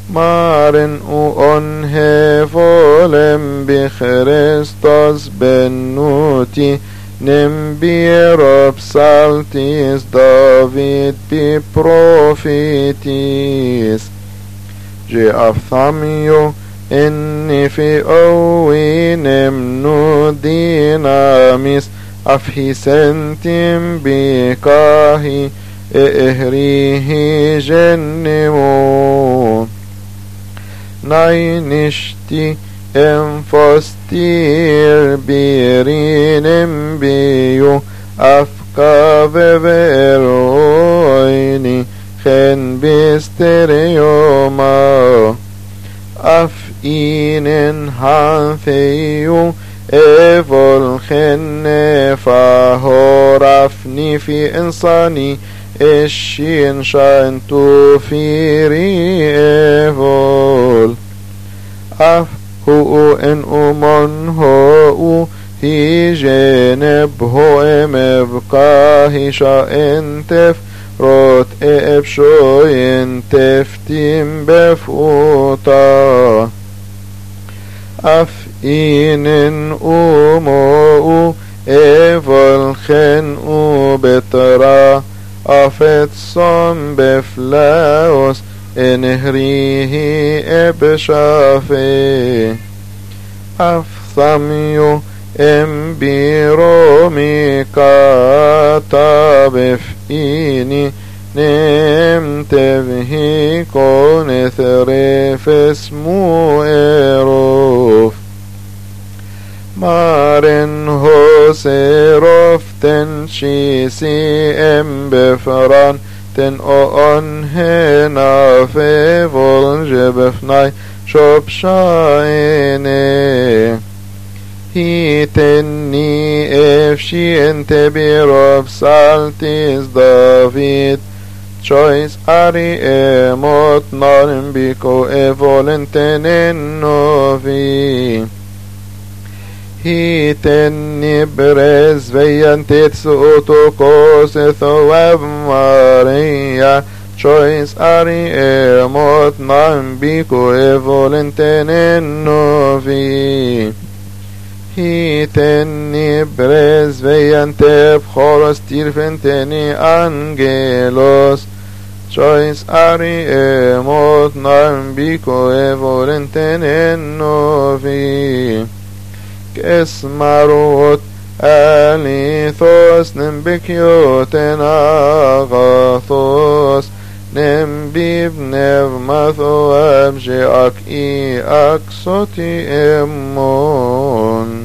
Maren uon hevolem bichrestos benuti Nembir psaltis David bi prophetis Geaphthamio inni fi owinem nudinamis afhisentim bikahi ehrihi jennimo Nainishti enfostir birinem biu afka veveroini chen bisterioma af inen hantheu evol chen fahorafni fi insani الشين شان توفيري evol أف هو إن أمن هو هي جنب هو مبقاه شان تف روت إبشو ينتفتيم بفوتا أف إنن أمو evol خن بترا أفت صم بفلاوس إنهريه إبشافي أفثميو إمبيرو ميكاتا بفإني نمتبهي كون ثريف اسمو إروف مارن هو سيروف تنشيسي ام بفران تن اون هنا في فولج بفناي شوب شايني هي تني افشي انت بيروف سالتيز دافيد choice ari emot narim biko evolenten novi هيتني برز فينتت سوتوكوس ثواب ماريا choice ari emot narim biko evolenten novi هيتني برز فينتب خورس تيرفنتني angelos choice ari emot narim biko evolenten novi اسمروت أليثوس نمبكيوتن أغاثوس نمبيب نغمثو أبجي أكي أكسوتي إمون